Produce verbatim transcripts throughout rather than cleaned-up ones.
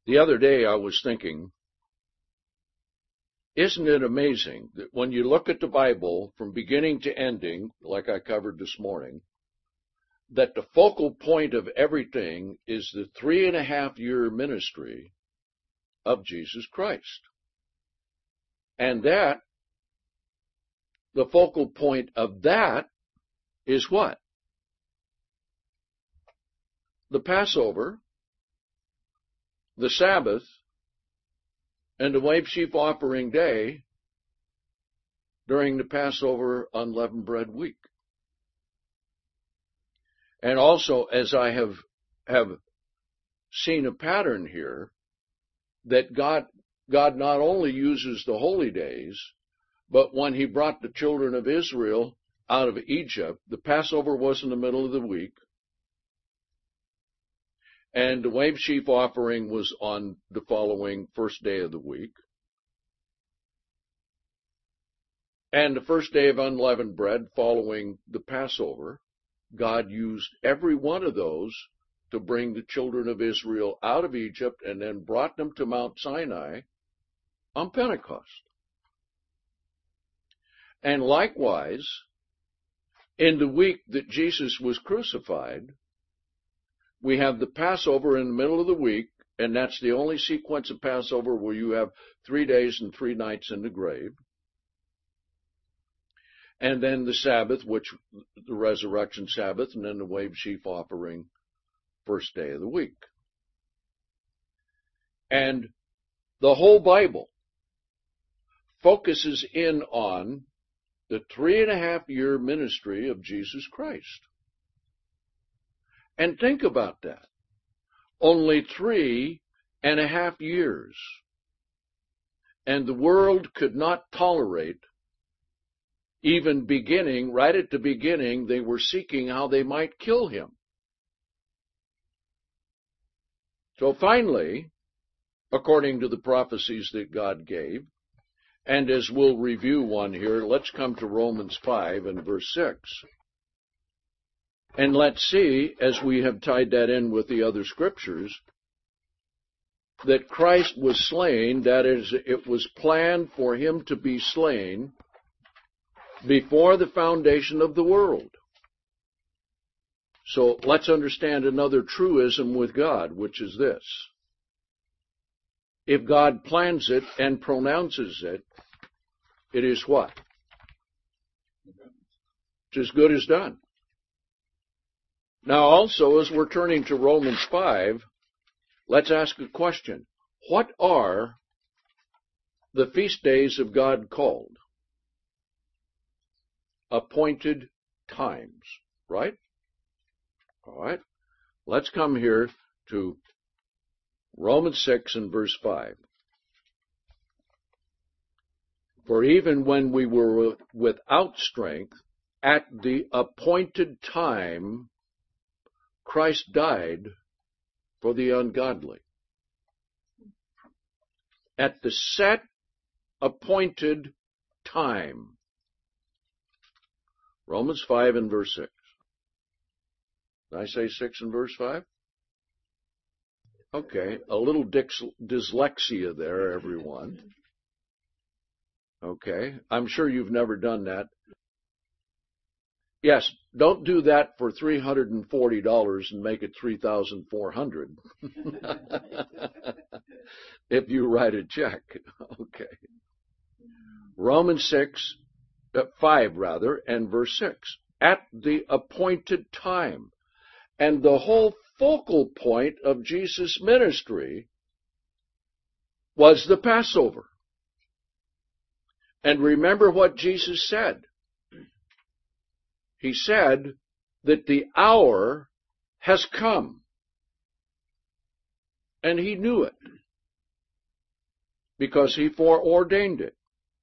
The other day I was thinking, isn't it amazing that when you look at the Bible from beginning to ending, like I covered this morning, that the focal point of everything is the three and a half year ministry of Jesus Christ. And that, the focal point of that is what? The Passover, the Sabbath, and the wave sheaf offering day during the Passover unleavened bread week. And also, as I have, have seen a pattern here, that God, God not only uses the holy days, but when he brought the children of Israel out of Egypt, the Passover was in the middle of the week, and the wave sheaf offering was on the following first day of the week. And the first day of unleavened bread following the Passover, God used every one of those to bring the children of Israel out of Egypt and then brought them to Mount Sinai on Pentecost. And likewise, in the week that Jesus was crucified, we have the Passover in the middle of the week, and that's the only sequence of Passover where you have three days and three nights in the grave. And then the Sabbath, which the resurrection Sabbath, and then the wave sheaf offering, first day of the week. And the whole Bible focuses in on the three and a half year ministry of Jesus Christ. And think about that. Only three and a half years. And the world could not tolerate, even beginning, right at the beginning, they were seeking how they might kill him. So finally, according to the prophecies that God gave, and as we'll review one here, let's come to Romans five and verse six. And let's see, as we have tied that in with the other scriptures, that Christ was slain, that is, it was planned for him to be slain before the foundation of the world. So let's understand another truism with God, which is this. If God plans it and pronounces it, it is what? It's as good as done. Now also, as we're turning to Romans five, let's ask a question. What are the feast days of God called? Appointed times, right? All right. Let's come here to Romans six and verse five. For even when we were without strength, at the appointed time, Christ died for the ungodly. At the set appointed time. Romans five and verse six. Did I say six and verse five? Okay, a little dyslexia there, everyone. Okay, I'm sure you've never done that. Yes, don't do that for three hundred forty dollars and make it three thousand four hundred dollars if you write a check. Okay. Romans six, uh, five rather, and verse six. At the appointed time. And the whole focal point of Jesus' ministry was the Passover. And remember what Jesus said. He said that the hour has come. And he knew it, because he foreordained it.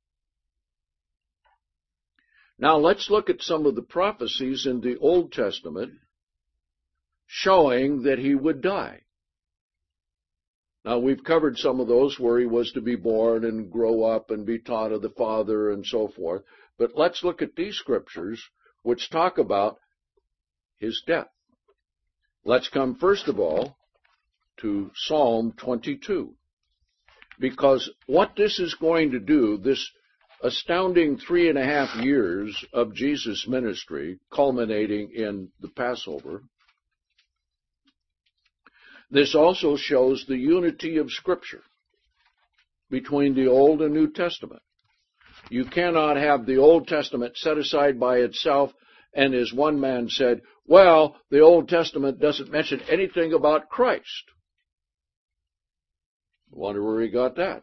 Now let's look at some of the prophecies in the Old Testament showing that he would die. Now, we've covered some of those where he was to be born and grow up and be taught of the Father and so forth. But let's look at these scriptures which talk about his death. Let's come first of all to Psalm twenty-two. Because what this is going to do, this astounding three and a half years of Jesus' ministry, culminating in the Passover, this also shows the unity of Scripture between the Old and New Testament. You cannot have the Old Testament set aside by itself, and as one man said, well, the Old Testament doesn't mention anything about Christ. I wonder where he got that.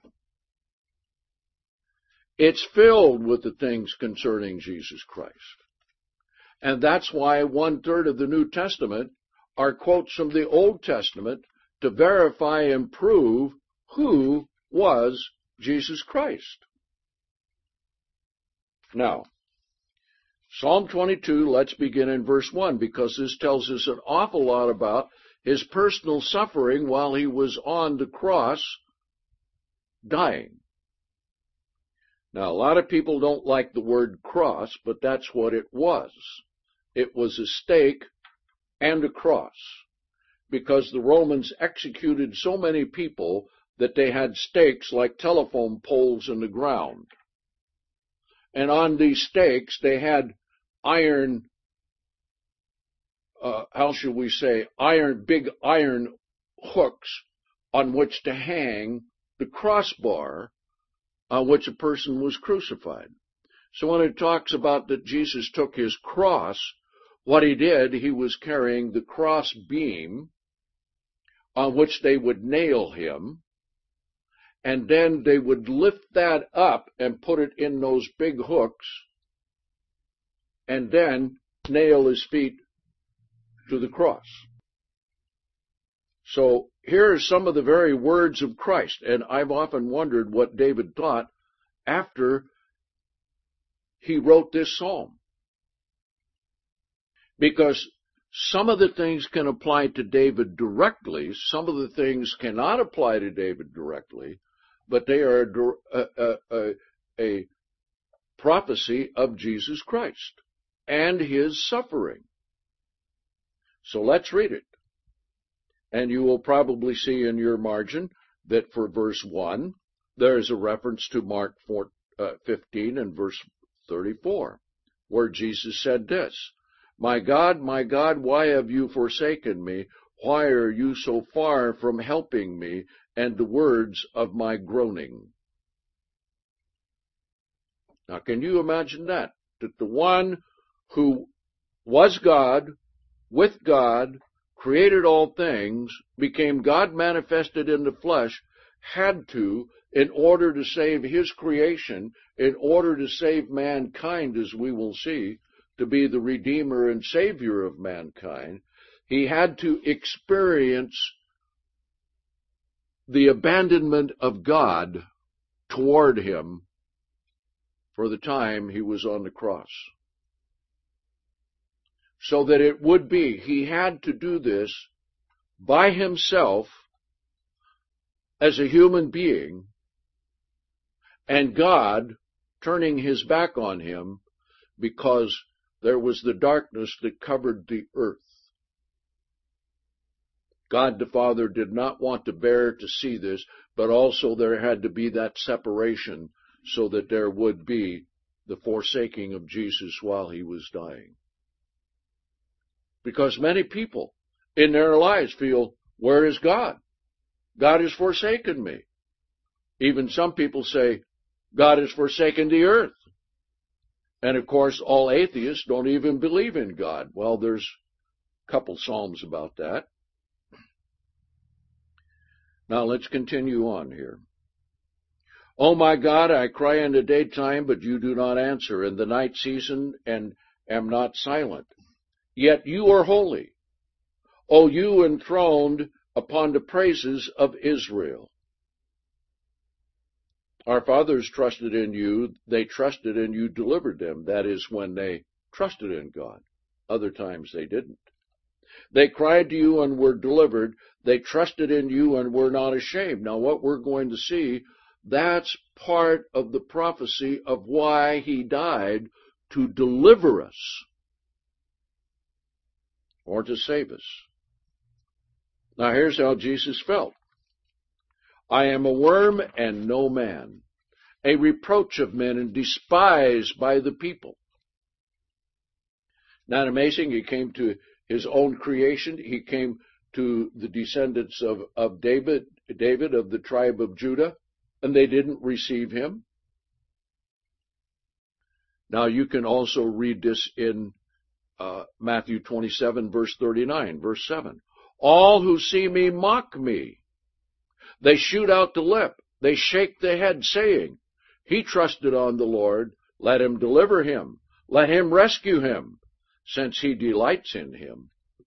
It's filled with the things concerning Jesus Christ. And that's why one-third of the New Testament are quotes from the Old Testament to verify and prove who was Jesus Christ. Now, Psalm twenty-two, let's begin in verse one, because this tells us an awful lot about his personal suffering while he was on the cross dying. Now, a lot of people don't like the word cross, but that's what it was. It was a stake and a cross, because the Romans executed so many people that they had stakes like telephone poles in the ground. And on these stakes, they had iron, uh, how should we say, iron, big iron hooks on which to hang the crossbar on which a person was crucified. So when it talks about that Jesus took his cross, what he did, he was carrying the cross beam on which they would nail him, and then they would lift that up and put it in those big hooks, and then nail his feet to the cross. So here are some of the very words of Christ, and I've often wondered what David thought after he wrote this psalm. Because some of the things can apply to David directly, some of the things cannot apply to David directly, but they are a, a, a, a prophecy of Jesus Christ and his suffering. So let's read it. And you will probably see in your margin that for verse one, there is a reference to Mark fifteen and verse thirty-four, where Jesus said this, "My God, my God, why have you forsaken me? Why are you so far from helping me and the words of my groaning?" Now, can you imagine that? That the one who was God, with God, created all things, became God manifested in the flesh, had to, in order to save his creation, in order to save mankind, as we will see, to be the Redeemer and Savior of mankind, he had to experience the abandonment of God toward him for the time he was on the cross. So that it would be, he had to do this by himself as a human being, and God turning his back on him because there was the darkness that covered the earth. God the Father did not want to bear to see this, but also there had to be that separation so that there would be the forsaking of Jesus while he was dying. Because many people in their lives feel, where is God? God has forsaken me. Even some people say, God has forsaken the earth. And of course, all atheists don't even believe in God. Well, there's a couple psalms about that. Now let's continue on here. "Oh my God, I cry in the daytime, but you do not answer, in the night season, and am not silent. Yet you are holy, O you enthroned upon the praises of Israel." Our fathers trusted in you, they trusted and you delivered them. That is when they trusted in God. Other times they didn't. "They cried to you and were delivered. They trusted in you and were not ashamed." Now what we're going to see, that's part of the prophecy of why he died, to deliver us or to save us. Now here's how Jesus felt. I am a worm and no man, a reproach of men and despised by the people. Not amazing? He came to his own creation. He came to the descendants of, of David, David of the tribe of Judah, and they didn't receive him. Now you can also read this in uh, Matthew twenty-seven, verse thirty-nine, verse seven. All who see me mock me. They shoot out the lip. They shake the head, saying, He trusted on the Lord. Let him deliver him. Let him rescue him, since he delights in him.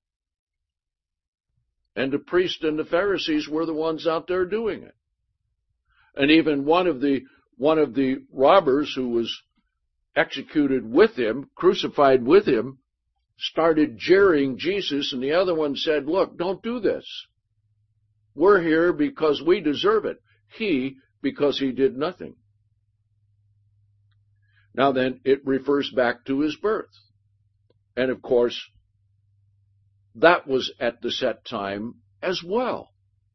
And the priests and the Pharisees were the ones out there doing it. And even one of the one of the robbers who was executed with him, crucified with him, started jeering Jesus, and the other one said, Look, don't do this. We're here because we deserve it. He, because he did nothing. Now then, it refers back to his birth. And of course, that was at the set time as well.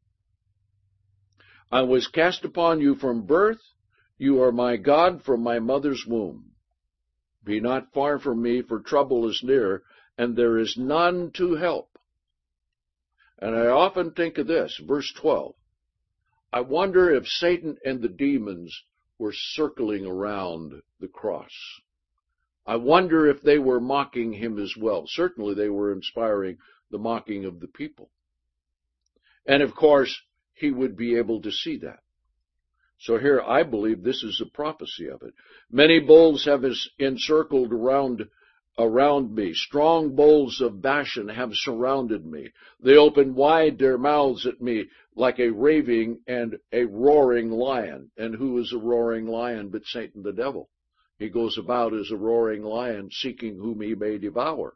I was cast upon you from birth. You are my God from my mother's womb. Be not far from me, for trouble is near, and there is none to help. And I often think of this, verse twelve. I wonder if Satan and the demons were circling around the cross. I wonder if they were mocking him as well. Certainly they were inspiring the mocking of the people. And of course, he would be able to see that. So here, I believe this is a prophecy of it. Many bulls have encircled around, around me. Strong bulls of Bashan have surrounded me. They open wide their mouths at me like a raving and a roaring lion. And who is a roaring lion but Satan the devil? He goes about as a roaring lion, seeking whom he may devour.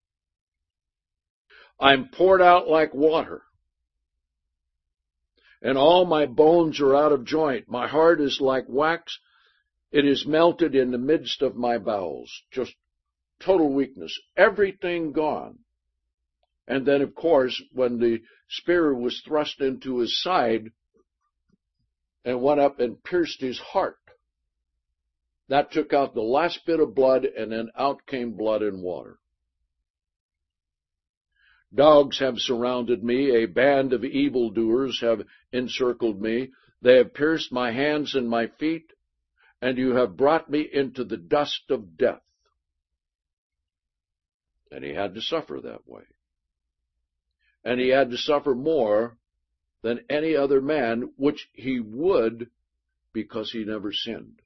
I'm poured out like water, and all my bones are out of joint. My heart is like wax. It is melted in the midst of my bowels. Just total weakness. Everything gone. And then, of course, when the spear was thrust into his side and went up and pierced his heart, that took out the last bit of blood, and then out came blood and water. Dogs have surrounded me. A band of evildoers have encircled me. They have pierced my hands and my feet, and you have brought me into the dust of death. And he had to suffer that way. And he had to suffer more than any other man, which he would, because he never sinned.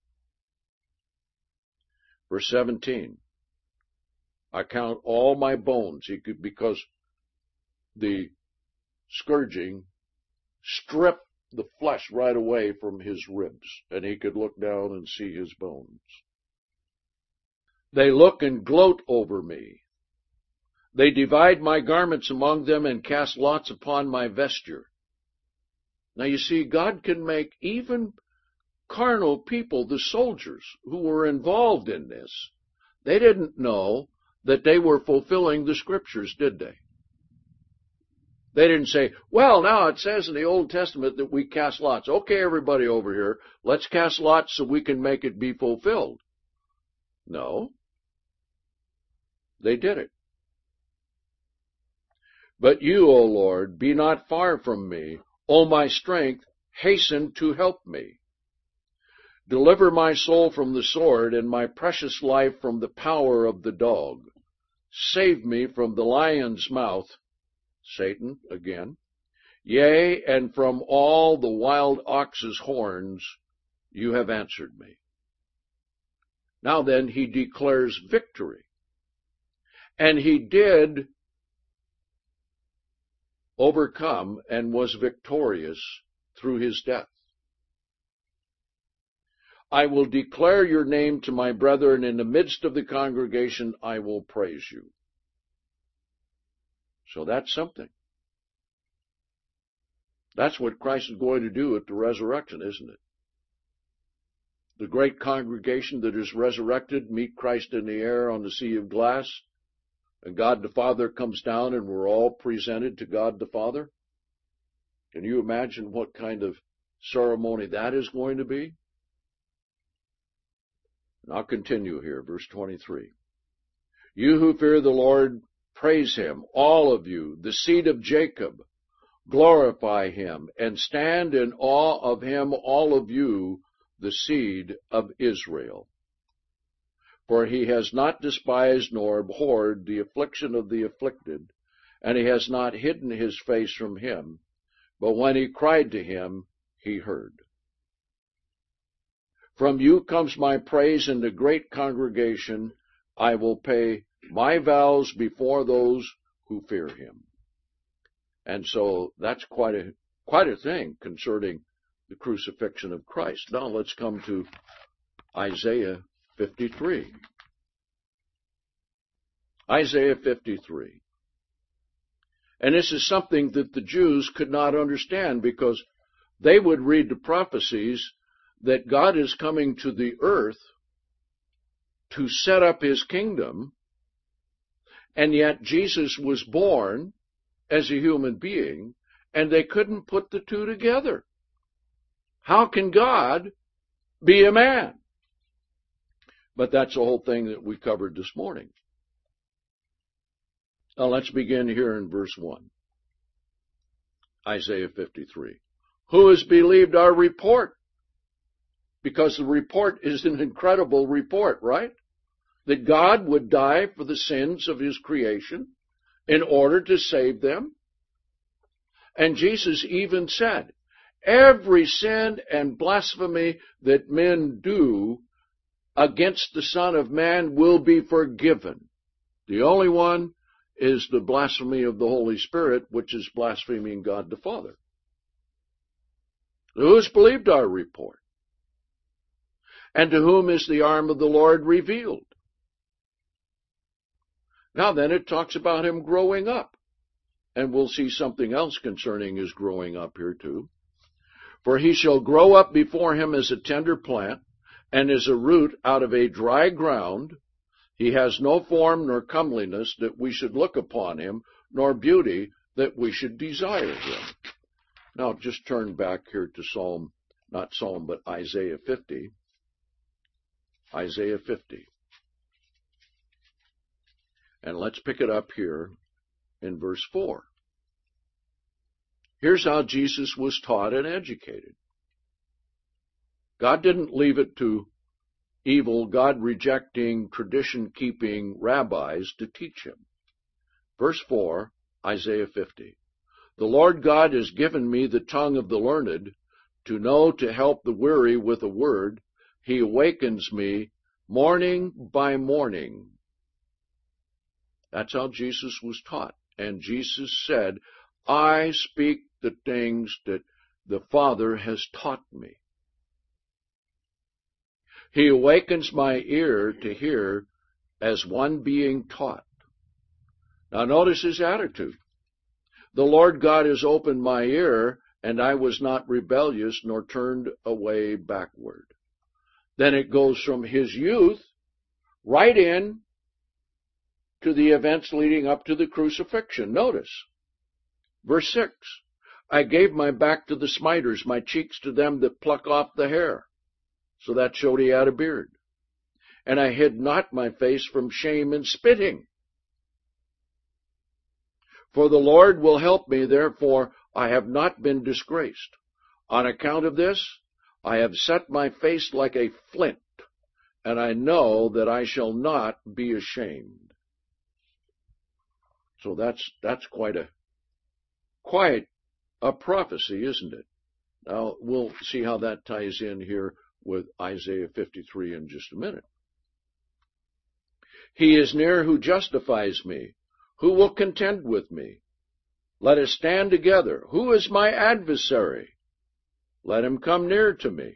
Verse seventeen. I count all my bones, he could, because the scourging stripped the flesh right away from his ribs, and he could look down and see his bones. They look and gloat over me. They divide my garments among them and cast lots upon my vesture. Now you see, God can make even carnal people, the soldiers who were involved in this, they didn't know that they were fulfilling the scriptures, did they? They didn't say, well, now it says in the Old Testament that we cast lots. Okay, everybody over here, let's cast lots so we can make it be fulfilled. No. They did it. But you, O Lord, be not far from me. O my strength, hasten to help me. Deliver my soul from the sword and my precious life from the power of the dog. Save me from the lion's mouth, Satan again, yea, and from all the wild ox's horns you have answered me. Now then, he declares victory. And he did overcome and was victorious through his death. I will declare your name to my brethren. In the midst of the congregation, I will praise you. So that's something. That's what Christ is going to do at the resurrection, isn't it? The great congregation that is resurrected meet Christ in the air on the sea of glass. and God the Father comes down and we're all presented to God the Father? Can you imagine what kind of ceremony that is going to be? And I'll continue here, verse twenty-three. You who fear the Lord, praise him, all of you, the seed of Jacob. Glorify him, and stand in awe of him, all of you, the seed of Israel. For he has not despised nor abhorred the affliction of the afflicted, and he has not hidden his face from him, but when he cried to him, he heard. From you comes my praise in the great congregation. I will pay my vows before those who fear him. And so that's quite a quite a thing concerning the crucifixion of Christ. Now let's come to Isaiah fifty-three. Isaiah fifty-three. And this is something that the Jews could not understand, because they would read the prophecies that God is coming to the earth to set up his kingdom, and yet Jesus was born as a human being, and they couldn't put the two together. How can God be a man? But that's the whole thing that we covered this morning. Now let's begin here in verse one. Isaiah fifty-three. Who has believed our report? Because the report is an incredible report, right? That God would die for the sins of his creation in order to save them. And Jesus even said, every sin and blasphemy that men do against the Son of Man will be forgiven. The only one is the blasphemy of the Holy Spirit, which is blaspheming God the Father. Who has believed our report? And to whom is the arm of the Lord revealed? Now then, it talks about him growing up. And we'll see something else concerning his growing up here too. For he shall grow up before him as a tender plant, and as a root out of a dry ground. He has no form nor comeliness that we should look upon him, nor beauty that we should desire him. Now just turn back here to Psalm, not Psalm, but Isaiah fifty. Isaiah fifty. And let's pick it up here in verse four. Here's how Jesus was taught and educated. God didn't leave it to evil, God-rejecting, tradition-keeping rabbis to teach him. Verse four, Isaiah fifty. The Lord God has given me the tongue of the learned, to know to help the weary with a word. He awakens me morning by morning. That's how Jesus was taught. And Jesus said, I speak the things that the Father has taught me. He awakens my ear to hear as one being taught. Now notice his attitude. The Lord God has opened my ear, and I was not rebellious nor turned away backward. Then it goes from his youth right in to the events leading up to the crucifixion. Notice, verse six, I gave my back to the smiters, my cheeks to them that pluck off the hair. So that showed he had a beard. And I hid not my face from shame and spitting. For the Lord will help me, therefore I have not been disgraced. On account of this, I have set my face like a flint, and I know that I shall not be ashamed. So that's that's quite a quite a prophecy, isn't it? Now we'll see how that ties in here with Isaiah fifty-three in just a minute. He is near who justifies me. Who will contend with me? Let us stand together. Who is my adversary? Let him come near to me.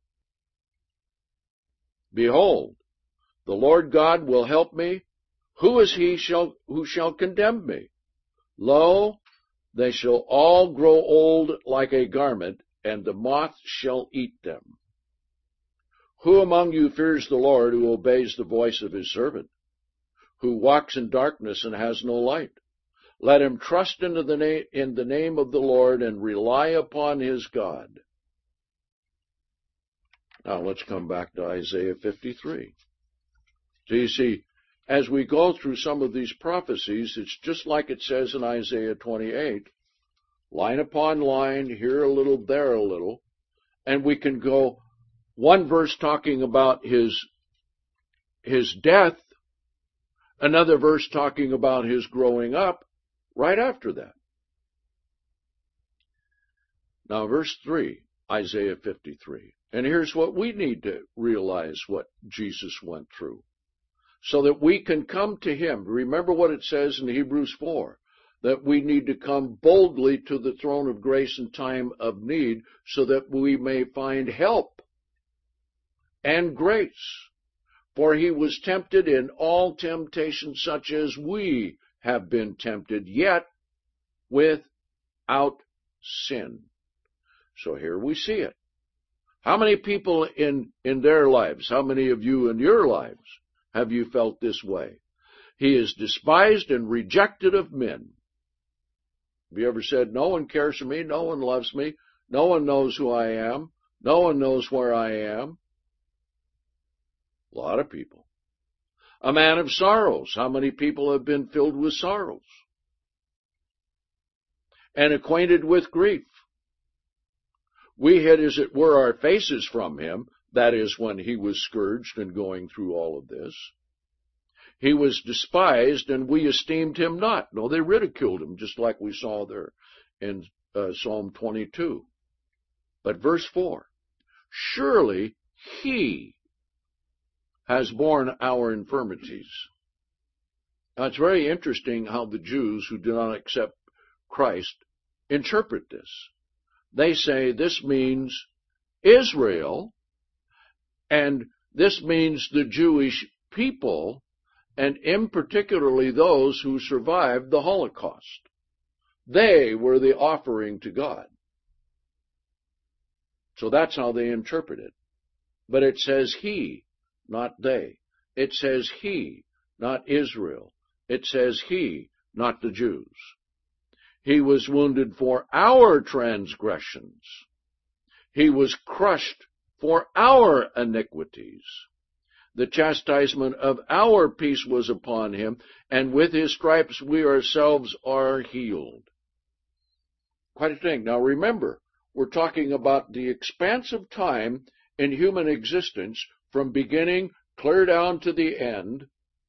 Behold, the Lord God will help me. Who is he shall, who shall condemn me? Lo, they shall all grow old like a garment, and the moth shall eat them. Who among you fears the Lord, who obeys the voice of his servant? who walks in darkness and has no light. Let him trust into the na- in the name of the Lord and rely upon his God. Now let's come back to Isaiah fifty-three. So you see, as we go through some of these prophecies, it's just like it says in Isaiah twenty-eight, line upon line, here a little, there a little, and we can go one verse talking about his, his death, another verse talking about his growing up, right after that. Now verse three, Isaiah fifty-three. And here's what we need to realize what Jesus went through, so that we can come to him. Remember what it says in Hebrews four, that we need to come boldly to the throne of grace in time of need, so that we may find help and grace. For he was tempted in all temptations such as we have been tempted, yet without sin. So here we see it. How many people in, in their lives, how many of you in your lives have you felt this way? He is despised and rejected of men. Have you ever said, no one cares for me, no one loves me, no one knows who I am, no one knows where I am? A lot of people. A man of sorrows. How many people have been filled with sorrows? And acquainted with grief. We hid, as it were, our faces from him. That is, when he was scourged and going through all of this. He was despised, and we esteemed him not. No, they ridiculed him, just like we saw there in uh, Psalm twenty-two. But verse four, surely he has borne our infirmities. Now, it's very interesting how the Jews who do not accept Christ interpret this. They say this means Israel, and this means the Jewish people, and in particularly those who survived the Holocaust. They were the offering to God. So that's how they interpret it. But it says he, not they. It says he, not Israel. It says he, not the Jews. He was wounded for our transgressions. He was crushed for our iniquities. The chastisement of our peace was upon him, and with his stripes we ourselves are healed. Quite a thing. Now remember, we're talking about the expanse of time in human existence from beginning clear down to the end,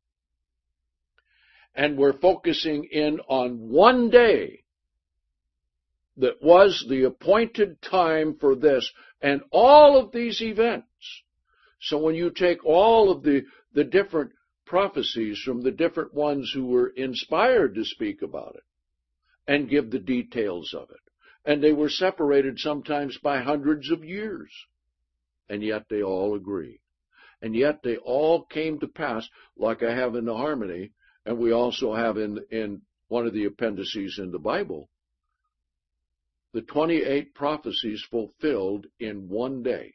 and we're focusing in on one day that was the appointed time for this, and all of these events. So when you take all of the, the different prophecies from the different ones who were inspired to speak about it, and give the details of it, and they were separated sometimes by hundreds of years, and yet they all agree. And yet they all came to pass, like I have in the Harmony, and we also have in, in one of the appendices in the Bible, the twenty-eight prophecies fulfilled in one day.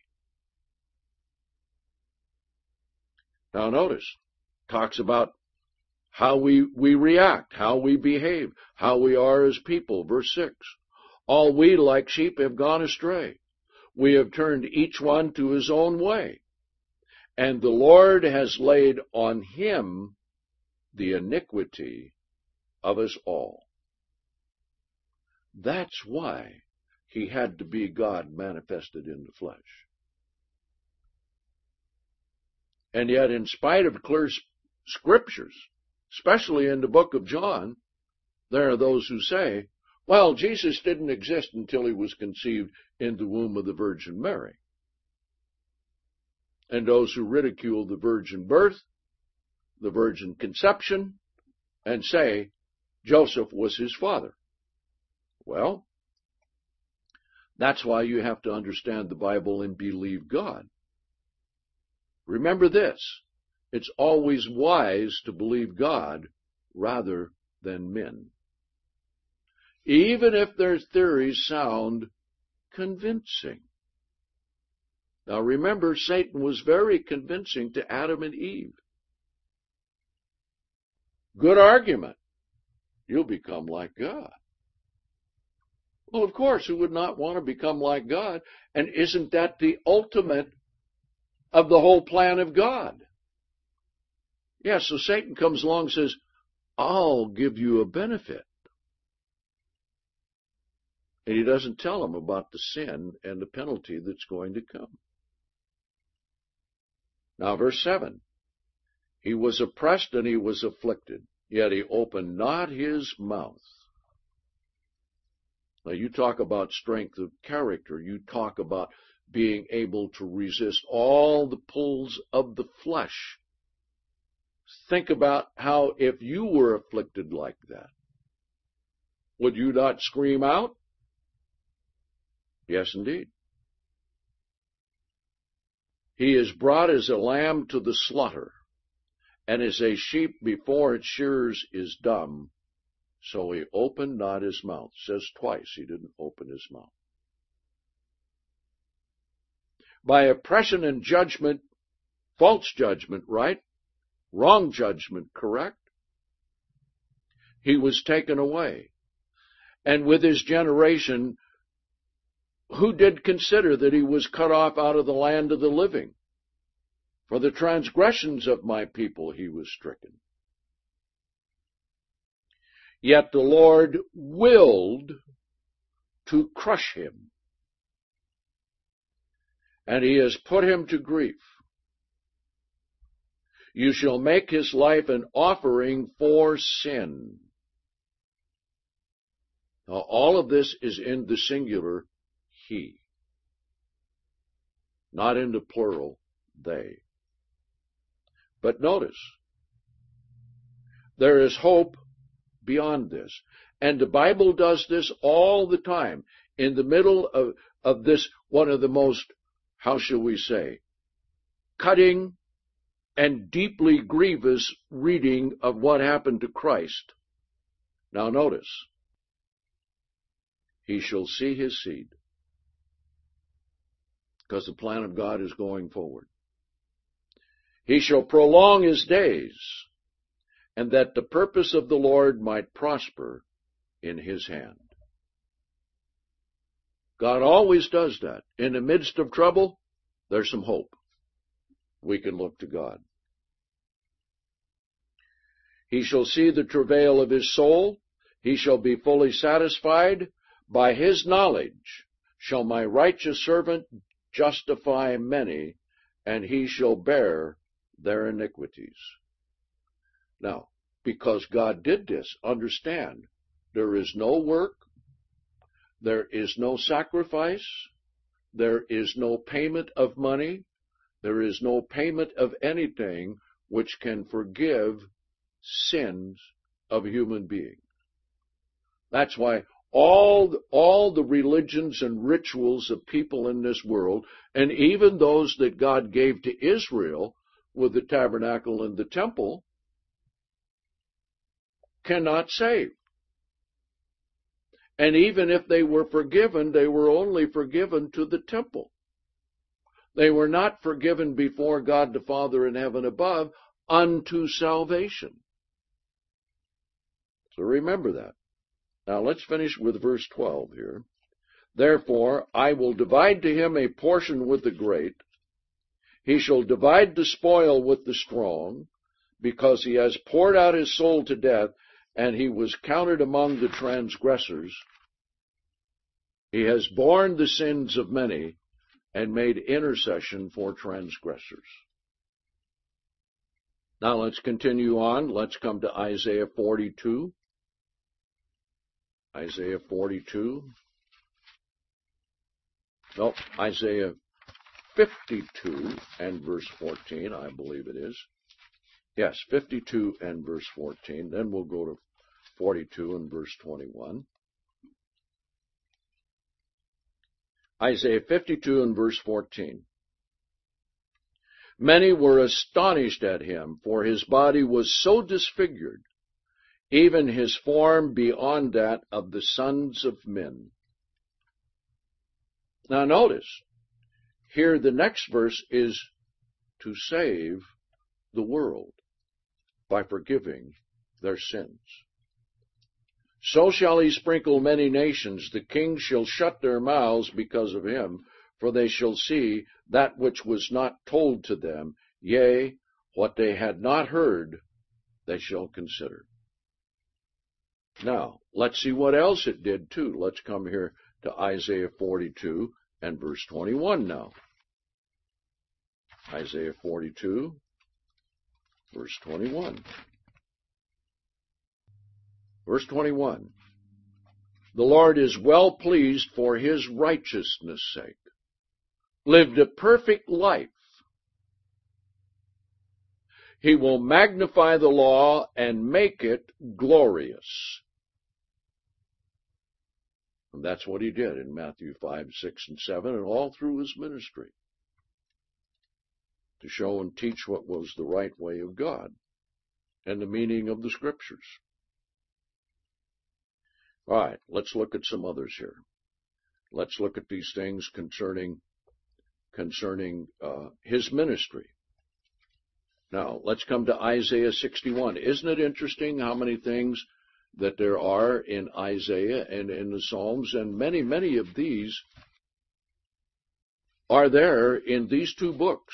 Now notice, talks about how we, we react, how we behave, how we are as people. Verse six, all we like sheep have gone astray. We have turned each one to his own way. And the Lord has laid on him the iniquity of us all. That's why he had to be God manifested in the flesh. And yet, in spite of clear scriptures, especially in the book of John, there are those who say, well, Jesus didn't exist until he was conceived in the womb of the Virgin Mary. And those who ridicule the virgin birth, the virgin conception, and say Joseph was his father. Well, that's why you have to understand the Bible and believe God. Remember this, it's always wise to believe God rather than men, even if their theories sound convincing. Now remember, Satan was very convincing to Adam and Eve. Good argument. You'll become like God. Well, of course, who would not want to become like God? And isn't that the ultimate of the whole plan of God? Yeah, so Satan comes along and says, I'll give you a benefit. And he doesn't tell him about the sin and the penalty that's going to come. Now, verse seven. He was oppressed and he was afflicted, yet he opened not his mouth. Now, you talk about strength of character. You talk about being able to resist all the pulls of the flesh. Think about how if you were afflicted like that, would you not scream out? Yes, indeed. He is brought as a lamb to the slaughter, and as a sheep before its shearers is dumb, so he opened not his mouth. It says twice he didn't open his mouth. By oppression and judgment, false judgment, right? Wrong judgment, correct? He was taken away. And with his generation, who did consider that he was cut off out of the land of the living? For the transgressions of my people he was stricken. Yet the Lord willed to crush him, and he has put him to grief. You shall make his life an offering for sin. Now, all of this is in the singular, he. Not in the plural, they. But notice, there is hope beyond this. And the Bible does this all the time. In the middle of, of this, one of the most, how shall we say, cutting and deeply grievous reading of what happened to Christ. Now notice, he shall see his seed, because the plan of God is going forward. He shall prolong his days, and that the purpose of the Lord might prosper in his hand. God always does that. In the midst of trouble, there's some hope. We can look to God. He shall see the travail of his soul. He shall be fully satisfied. By his knowledge shall my righteous servant justify many, and he shall bear their iniquities. Now, because God did this, understand, there is no work, there is no sacrifice, there is no payment of money, there is no payment of anything which can forgive sins of human beings. That's why all, all the religions and rituals of people in this world, and even those that God gave to Israel with the tabernacle and the temple, cannot save. And even if they were forgiven, they were only forgiven to the temple. They were not forgiven before God the Father in heaven above unto salvation. So remember that. Now let's finish with verse twelve here. Therefore I will divide to him a portion with the great. He shall divide the spoil with the strong, because he has poured out his soul to death, and he was counted among the transgressors. He has borne the sins of many, and made intercession for transgressors. Now let's continue on. Let's come to Isaiah forty-two. Isaiah forty-two. No, Isaiah fifty-two and verse fourteen, I believe it is. Yes, fifty-two and verse fourteen. Then we'll go to forty-two and verse twenty-one. Isaiah fifty-two and verse fourteen. Many were astonished at him, for his body was so disfigured, even his form beyond that of the sons of men. Now notice, here the next verse is to save the world by forgiving their sins. So shall he sprinkle many nations. The kings shall shut their mouths because of him, for they shall see that which was not told to them. Yea, what they had not heard, they shall consider. Now, let's see what else it did too. Let's come here to Isaiah forty-two and verse twenty-one now. Isaiah forty-two, verse twenty-one. Verse twenty-one. The Lord is well pleased for his righteousness' sake. Lived a perfect life. He will magnify the law and make it glorious. And that's what he did in Matthew five, six, and seven, and all through his ministry, to show and teach what was the right way of God and the meaning of the Scriptures. All right, let's look at some others here. Let's look at these things concerning concerning uh, his ministry. Now, let's come to Isaiah sixty-one. Isn't it interesting how many things that there are in Isaiah and in the Psalms? And many, many of these are there in these two books.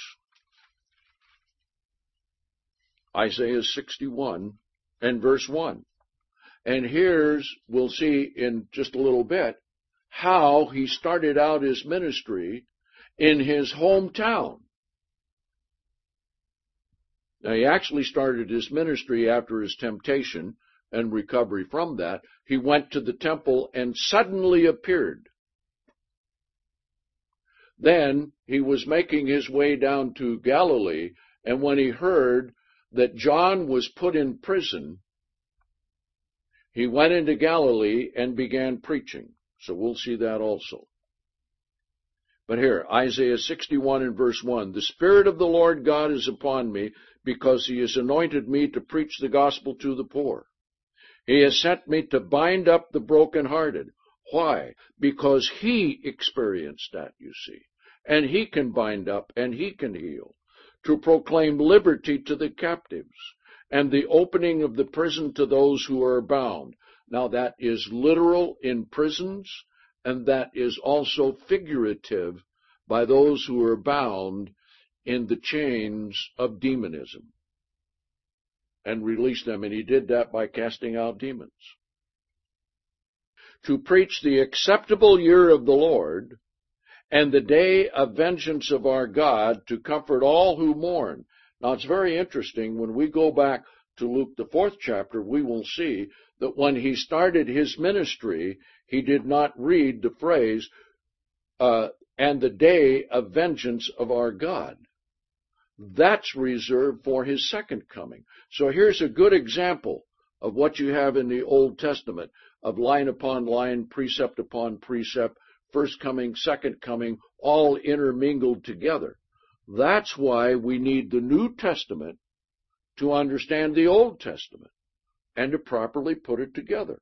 Isaiah sixty-one and verse one. And here's, we'll see in just a little bit, how he started out his ministry in his hometown. Now, he actually started his ministry after his temptation and recovery from that. He went to the temple and suddenly appeared. Then he was making his way down to Galilee, and when he heard that John was put in prison, he went into Galilee and began preaching. So we'll see that also. But here, Isaiah sixty-one and verse one, the Spirit of the Lord God is upon me, because he has anointed me to preach the gospel to the poor. He has sent me to bind up the brokenhearted. Why? Because he experienced that, you see. And he can bind up and he can heal. To proclaim liberty to the captives, and the opening of the prison to those who are bound. Now that is literal in prisons, and that is also figurative by those who are bound in the chains of demonism, and release them. And he did that by casting out demons. To preach the acceptable year of the Lord, and the day of vengeance of our God, to comfort all who mourn. Now, it's very interesting. When we go back to Luke, the fourth chapter, we will see that when he started his ministry, he did not read the phrase, uh, and the day of vengeance of our God. That's reserved for his second coming. So here's a good example of what you have in the Old Testament, of line upon line, precept upon precept, first coming, second coming, all intermingled together. That's why we need the New Testament to understand the Old Testament and to properly put it together.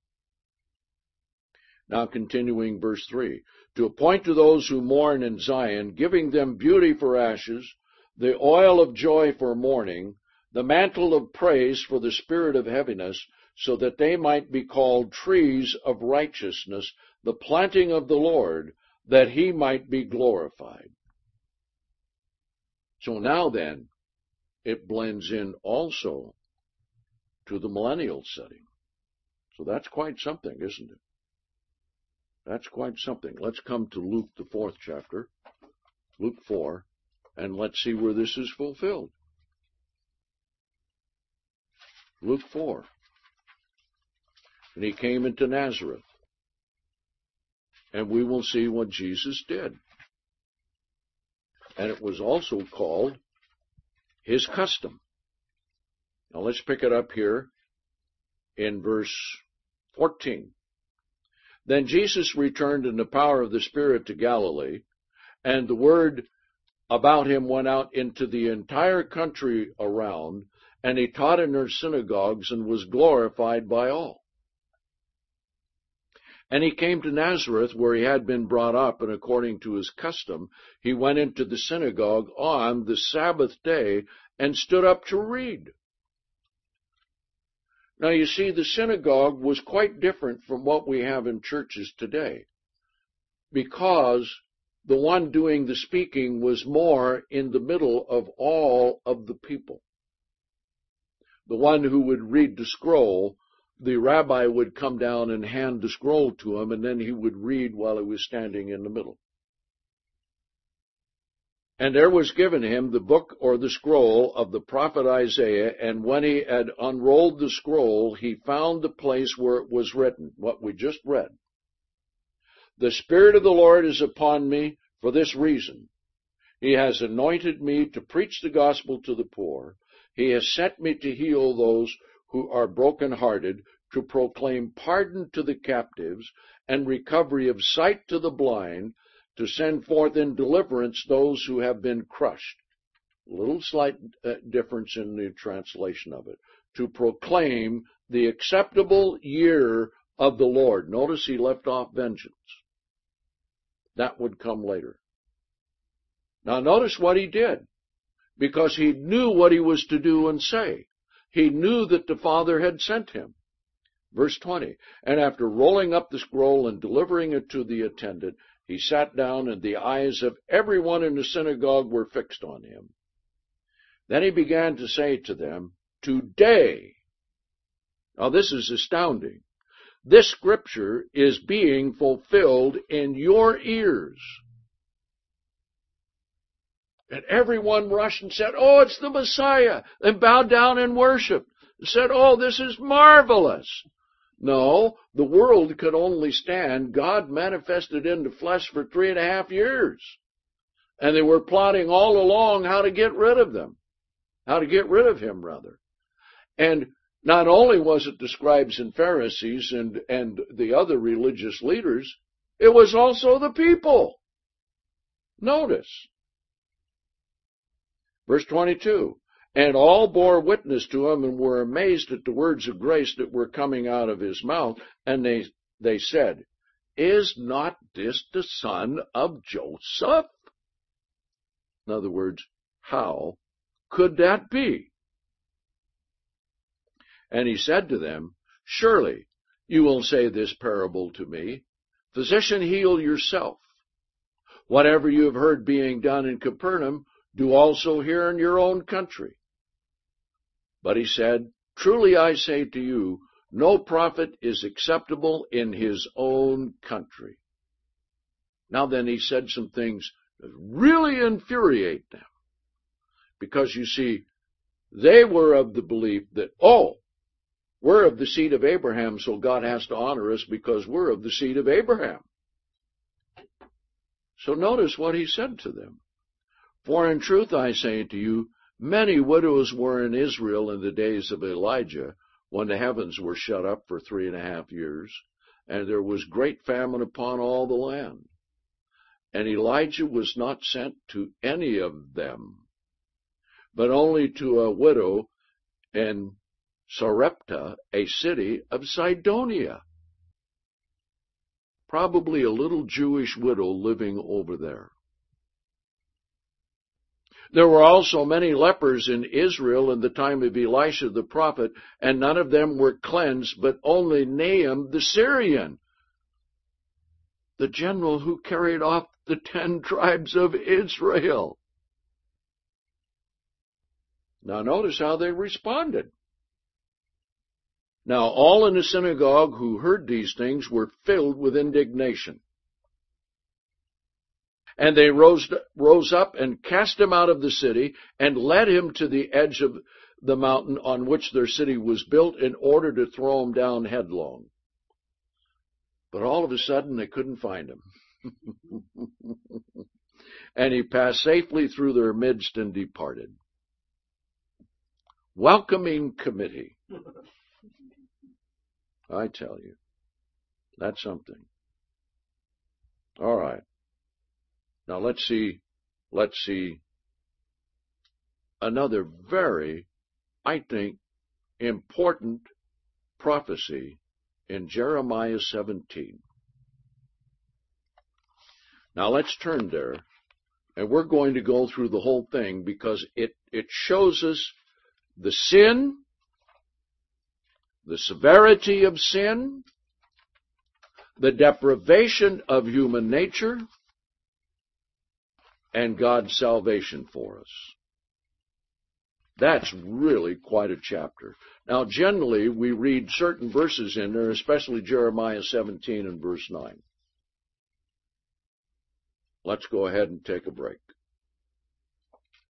Now continuing verse three, to appoint to those who mourn in Zion, giving them beauty for ashes, the oil of joy for mourning, the mantle of praise for the spirit of heaviness, so that they might be called trees of righteousness, the planting of the Lord, that he might be glorified. So now then, it blends in also to the millennial setting. So that's quite something, isn't it? That's quite something. Let's come to Luke, the fourth chapter, Luke four, and let's see where this is fulfilled. Luke four. And he came into Nazareth. And we will see what Jesus did. And it was also called his custom. Now let's pick it up here in verse fourteen. Then Jesus returned in the power of the Spirit to Galilee, and the word about him went out into the entire country around, and he taught in their synagogues and was glorified by all. And he came to Nazareth, where he had been brought up, and according to his custom, he went into the synagogue on the Sabbath day and stood up to read. Now you see, the synagogue was quite different from what we have in churches today, because the one doing the speaking was more in the middle of all of the people. The one who would read the scroll, the rabbi would come down and hand the scroll to him, and then he would read while he was standing in the middle. And there was given him the book or the scroll of the prophet Isaiah, and when he had unrolled the scroll, he found the place where it was written, what we just read. The Spirit of the Lord is upon me for this reason. He has anointed me to preach the gospel to the poor. He has sent me to heal those who are brokenhearted, to proclaim pardon to the captives and recovery of sight to the blind, to send forth in deliverance those who have been crushed. A little slight uh, difference in the translation of it. To proclaim the acceptable year of the Lord. Notice he left off vengeance. That would come later. Now notice what he did, because he knew what he was to do and say. He knew that the Father had sent him. Verse twenty, and after rolling up the scroll and delivering it to the attendant, he sat down, and the eyes of everyone in the synagogue were fixed on him. Then he began to say to them, today, now this is astounding, this scripture is being fulfilled in your ears. And everyone rushed and said, oh, it's the Messiah, and bowed down in worship, and said, oh, this is marvelous. No, the world could only stand God manifested in the flesh for three and a half years. And they were plotting all along how to get rid of them. How to get rid of him, rather. And not only was it the scribes and Pharisees and, and the other religious leaders, it was also the people. Notice. Verse twenty-two. And all bore witness to him and were amazed at the words of grace that were coming out of his mouth. And they, they said, is not this the son of Joseph? In other words, how could that be? And he said to them, surely you will say this parable to me, physician, heal yourself. Whatever you have heard being done in Capernaum, do also here in your own country. But he said, truly I say to you, no prophet is acceptable in his own country. Now then, he said some things that really infuriate them. Because you see, they were of the belief that, oh, we're of the seed of Abraham, so God has to honor us because we're of the seed of Abraham. So notice what he said to them. For in truth I say to you, many widows were in Israel in the days of Elijah, when the heavens were shut up for three and a half years, and there was great famine upon all the land. And Elijah was not sent to any of them, but only to a widow in Sarepta, a city of Sidonia. Probably a little Jewish widow living over there. There were also many lepers in Israel in the time of Elisha the prophet, and none of them were cleansed, but only Naaman the Syrian, the general who carried off the ten tribes of Israel. Now notice how they responded. Now all in the synagogue who heard these things were filled with indignation. And they rose, rose up and cast him out of the city and led him to the edge of the mountain on which their city was built in order to throw him down headlong. But all of a sudden they couldn't find him. And he passed safely through their midst and departed. Welcoming committee. I tell you, that's something. All right. Now let's see, let's see another very, I think, important prophecy in Jeremiah seventeen. Now let's turn there, and we're going to go through the whole thing because it, it shows us the sin, the severity of sin, the deprivation of human nature, and God's salvation for us. That's really quite a chapter. Now, generally, we read certain verses in there, especially Jeremiah seventeen and verse nine. Let's go ahead and take a break.